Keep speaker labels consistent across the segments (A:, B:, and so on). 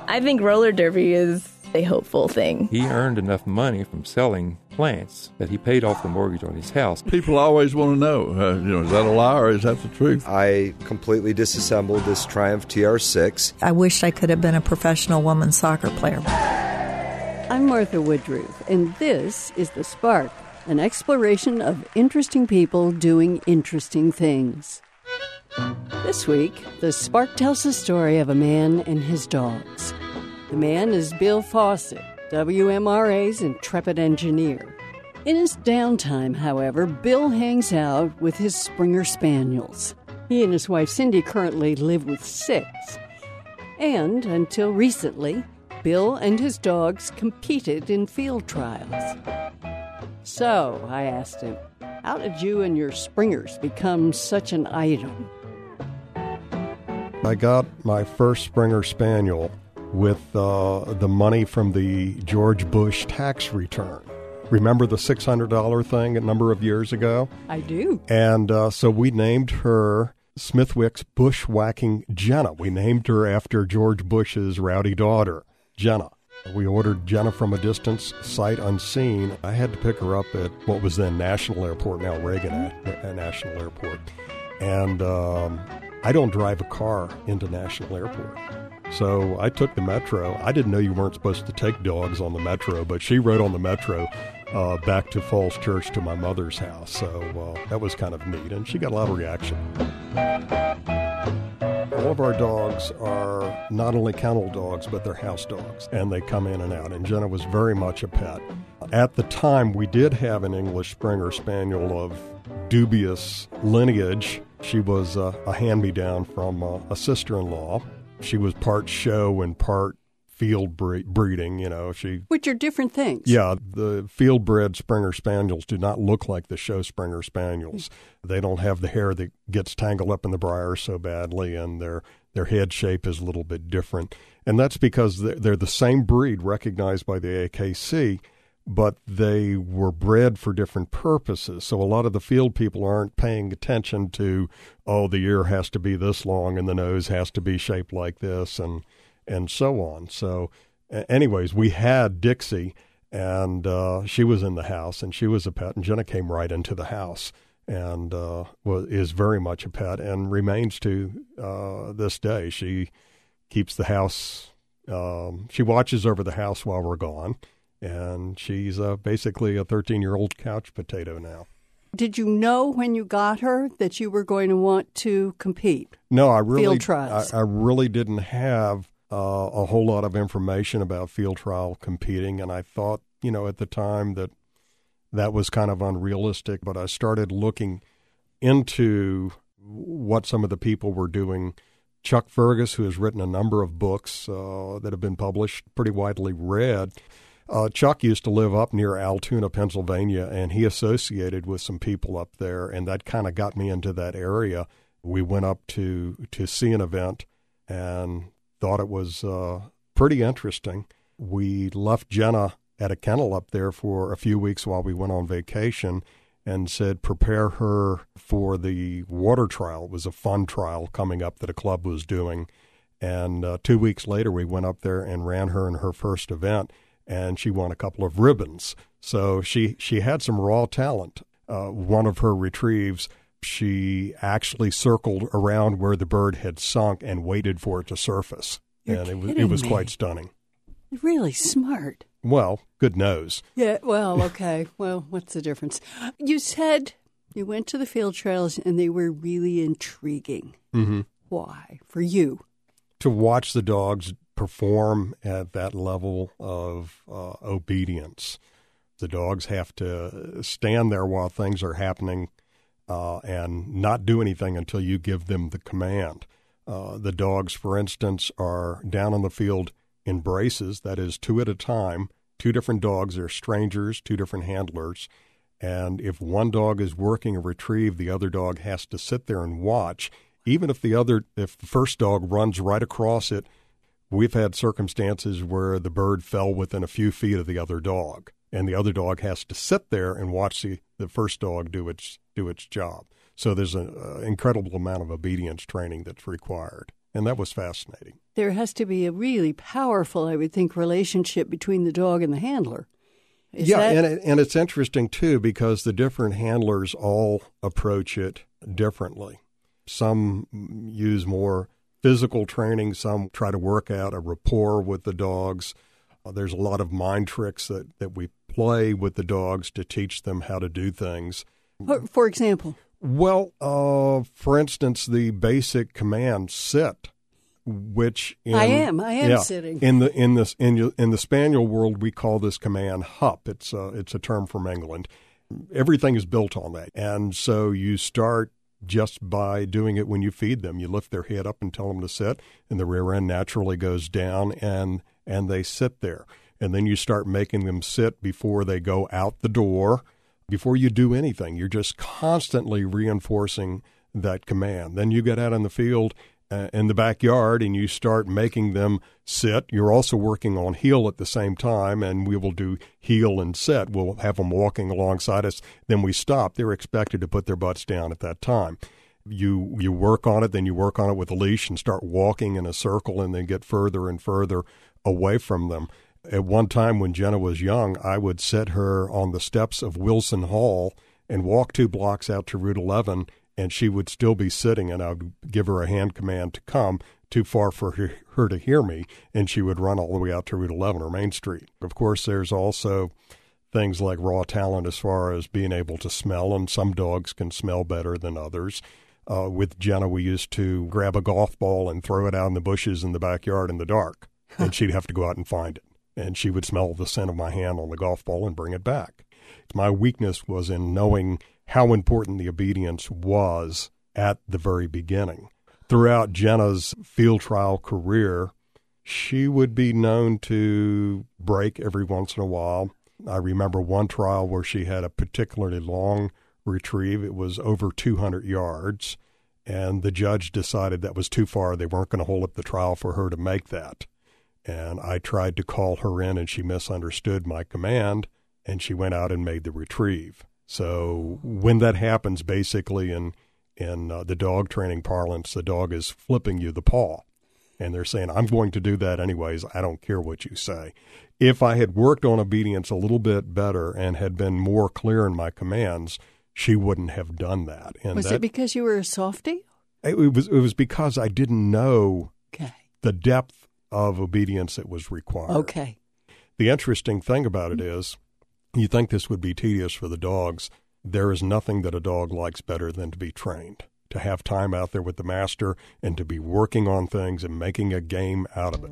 A: I think roller derby is a hopeful thing.
B: He earned enough money from selling plants that he paid off the mortgage on his house.
C: People always want to know, is that a lie or is that the truth?
D: I completely disassembled this Triumph TR6.
E: I wished I could have been a professional women's soccer player.
F: I'm Martha Woodruff, and this is The Spark, an exploration of interesting people doing interesting things. This week, The Spark tells the story of a man and his dogs. The man is Bill Fawcett, WMRA's intrepid engineer. In his downtime, however, Bill hangs out with his Springer Spaniels. He and his wife Cindy currently live with 6. And, until recently, Bill and his dogs competed in field trials. So, I asked him, how did you and your Springers become such an item?
G: I got my first Springer Spaniel with the money from the George Bush tax return. Remember the $600 thing a number of years ago?
F: I do.
G: And so we named her Smithwick's Bushwhacking Jenna. We named her after George Bush's rowdy daughter, Jenna. We ordered Jenna from a distance, sight unseen. I had to pick her up at what was then National Airport, now Reagan National Airport. And I don't drive a car into National Airport. So I took the Metro. I didn't know you weren't supposed to take dogs on the Metro, but she rode on the Metro back to Falls Church to my mother's house. So that was kind of neat, and she got a lot of reaction. All of our dogs are not only kennel dogs, but they're house dogs, and they come in and out, and Jenna was very much a pet. At the time, we did have an English Springer Spaniel of dubious lineage. She was a hand-me-down from a sister-in-law. She was part show and part field breeding,
F: Which are different things.
G: Yeah, the field-bred Springer Spaniels do not look like the show Springer Spaniels. They don't have the hair that gets tangled up in the briars so badly, and their head shape is a little bit different. And that's because they're the same breed recognized by the AKC, but they were bred for different purposes. So a lot of the field people aren't paying attention to, the ear has to be this long and the nose has to be shaped like this and so on. So anyways, we had Dixie, and she was in the house, and she was a pet, and Jenna came right into the house and is very much a pet and remains to this day. She keeps the house, she watches over the house while we're gone. And she's basically a 13-year-old couch potato now.
F: Did you know when you got her that you were going to want to compete?
G: No,
F: field trials.
G: I really didn't have a whole lot of information about field trial competing, and I thought, at the time that was kind of unrealistic. But I started looking into what some of the people were doing. Chuck Fergus, who has written a number of books that have been published, pretty widely read. Chuck used to live up near Altoona, Pennsylvania, and he associated with some people up there, and that kind of got me into that area. We went up to see an event and thought it was pretty interesting. We left Jenna at a kennel up there for a few weeks while we went on vacation and said, prepare her for the water trial. It was a fun trial coming up that a club was doing. And 2 weeks later, we went up there and ran her in her first event, and she won a couple of ribbons. So she had some raw talent. One of her retrieves, she actually circled around where the bird had sunk and waited for it to surface. It was quite stunning.
F: Really smart.
G: Well, good nose.
F: Yeah, well, okay. Well, what's the difference? You said you went to the field trials and they were really intriguing.
G: Mm-hmm.
F: Why? For you?
G: To watch the dogs perform at that level of obedience. The dogs have to stand there while things are happening and not do anything until you give them the command. The dogs, for instance, are down on the field in braces, that is 2 at a time. 2 different dogs, they're strangers, 2 different handlers. And if one dog is working a retrieve, the other dog has to sit there and watch. Even if the first dog runs right across it, we've had circumstances where the bird fell within a few feet of the other dog, and the other dog has to sit there and watch the first dog do its job. So there's an incredible amount of obedience training that's required. And that was fascinating.
F: There has to be a really powerful, I would think, relationship between the dog and the handler.
G: And it's interesting, too, because the different handlers all approach it differently. Some use more physical training. Some try to work out a rapport with the dogs. There's a lot of mind tricks that we play with the dogs to teach them how to do things.
F: For example?
G: Well, for instance, the basic command, sit, which
F: I am sitting.
G: In the spaniel world, we call this command hup. It's a term from England. Everything is built on that, and so you start just by doing it when you feed them. You lift their head up and tell them to sit, and the rear end naturally goes down, and they sit there. And then you start making them sit before they go out the door. Before you do anything, you're just constantly reinforcing that command. Then you get out in the field, in the backyard, and you start making them sit. You're also working on heel at the same time, and we will do heel and sit. We'll have them walking alongside us. Then we stop. They're expected to put their butts down at that time. You work on it, then you work on it with a leash and start walking in a circle and then get further and further away from them. At one time when Jenna was young, I would set her on the steps of Wilson Hall and walk 2 blocks out to Route 11, and she would still be sitting, and I would give her a hand command to come too far for her to hear me, and she would run all the way out to Route 11 or Main Street. Of course, there's also things like raw talent as far as being able to smell, and some dogs can smell better than others. With Jenna, we used to grab a golf ball and throw it out in the bushes in the backyard in the dark, and she'd have to go out and find it. And she would smell the scent of my hand on the golf ball and bring it back. My weakness was in knowing how important the obedience was at the very beginning. Throughout Jenna's field trial career, she would be known to break every once in a while. I remember one trial where she had a particularly long retrieve. It was over 200 yards, and the judge decided that was too far. They weren't going to hold up the trial for her to make that. And I tried to call her in, and she misunderstood my command, and she went out and made the retrieve. So when that happens, basically in the dog training parlance, the dog is flipping you the paw. And they're saying, I'm going to do that anyways. I don't care what you say. If I had worked on obedience a little bit better and had been more clear in my commands, she wouldn't have done that. And
F: was it because you were a softie?
G: It was because I didn't know the depth of obedience that was required.
F: Okay.
G: The interesting thing about it is, you think this would be tedious for the dogs. There is nothing that a dog likes better than to be trained, to have time out there with the master and to be working on things and making a game out of it.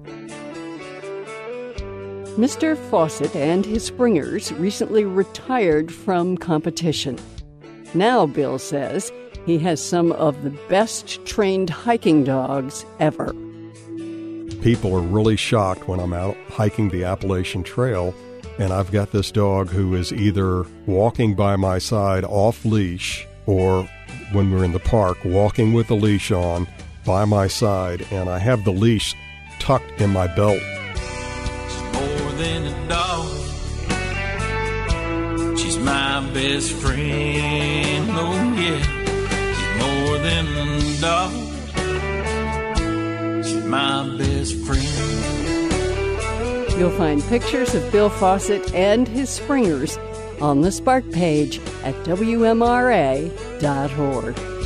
F: Mr. Fawcett and his Springers recently retired from competition. Now, Bill says, he has some of the best trained hiking dogs ever.
G: People are really shocked when I'm out hiking the Appalachian Trail, and I've got this dog who is either walking by my side off leash, or when we're in the park, walking with the leash on by my side, and I have the leash tucked in my belt.
H: She's more than a dog. She's my best friend. Oh yeah, she's more than a dog. She's my best friend.
F: You'll find pictures of Bill Fawcett and his Springers on the Spark page at WMRA.org.